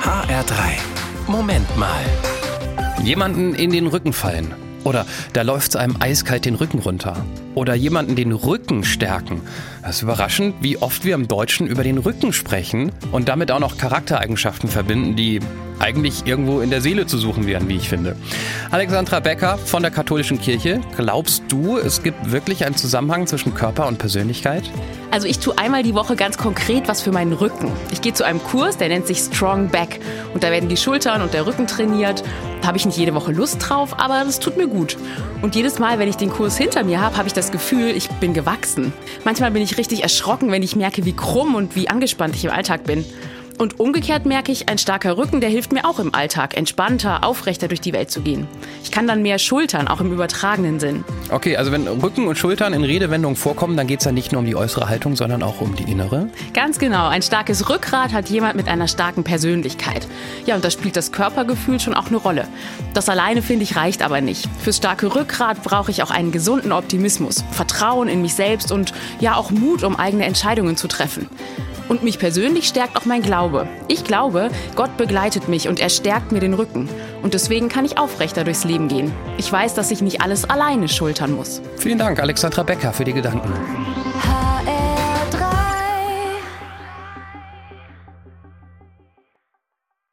HR3. Moment mal. Jemanden in den Rücken fallen. Oder da läuft's einem eiskalt den Rücken runter. Oder jemanden den Rücken stärken. Das ist überraschend, wie oft wir im Deutschen über den Rücken sprechen und damit auch noch Charaktereigenschaften verbinden, die eigentlich irgendwo in der Seele zu suchen wären, wie ich finde. Alexandra Becker von der Katholischen Kirche, glaubst du, es gibt wirklich einen Zusammenhang zwischen Körper und Persönlichkeit? Also ich tue einmal die Woche ganz konkret was für meinen Rücken. Ich gehe zu einem Kurs, der nennt sich Strong Back. Und da werden die Schultern und der Rücken trainiert. Da habe ich nicht jede Woche Lust drauf, aber das tut mir gut. Und jedes Mal, wenn ich den Kurs hinter mir habe ich das Gefühl, ich bin gewachsen. Manchmal bin ich richtig erschrocken, wenn ich merke, wie krumm und wie angespannt ich im Alltag bin. Und umgekehrt merke ich, ein starker Rücken, der hilft mir auch im Alltag, entspannter, aufrechter durch die Welt zu gehen. Ich kann dann mehr schultern, auch im übertragenen Sinn. Okay, also wenn Rücken und Schultern in Redewendungen vorkommen, dann geht es ja nicht nur um die äußere Haltung, sondern auch um die innere? Ganz genau. Ein starkes Rückgrat hat jemand mit einer starken Persönlichkeit. Ja, und da spielt das Körpergefühl schon auch eine Rolle. Das alleine, finde ich, reicht aber nicht. Fürs starke Rückgrat brauche ich auch einen gesunden Optimismus, Vertrauen in mich selbst und ja auch Mut, um eigene Entscheidungen zu treffen. Und mich persönlich stärkt auch mein Glaube. Ich glaube, Gott begleitet mich und er stärkt mir den Rücken. Und deswegen kann ich aufrechter durchs Leben gehen. Ich weiß, dass ich nicht alles alleine schultern muss. Vielen Dank, Alexandra Becker, für die Gedanken.